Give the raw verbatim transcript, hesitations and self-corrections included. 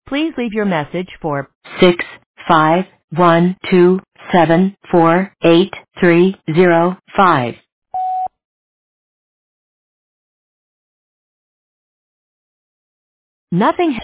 Please leave your message for six five one two seven four eight three zero five. Nothing